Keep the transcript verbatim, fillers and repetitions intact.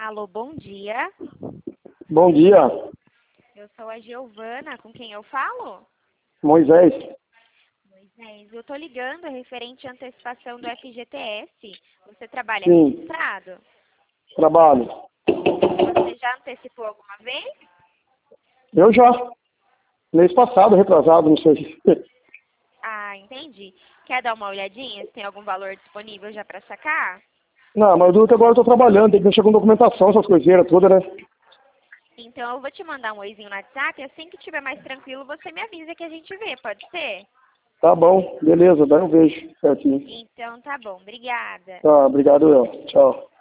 Alô, bom dia. Bom dia, Eu sou a Giovana, com quem eu falo? Moisés. Moisés, eu tô ligando referente à antecipação do F G T S. Você trabalha Sim, registrado? trabalho. Você já antecipou alguma vez? Eu já, mês passado, retrasado, não sei. Ah, entendi. Quer dar uma olhadinha se tem algum valor disponível já para sacar? Não, mas eu agora estou trabalhando, tem que mexer com documentação, essas coiseiras todas, né? Então eu vou te mandar um oizinho no WhatsApp, assim que estiver mais tranquilo você me avisa que a gente vê, pode ser? Tá bom, beleza, daí eu vejo certinho. Então tá bom, obrigada. Tá, obrigado, eu. Tchau.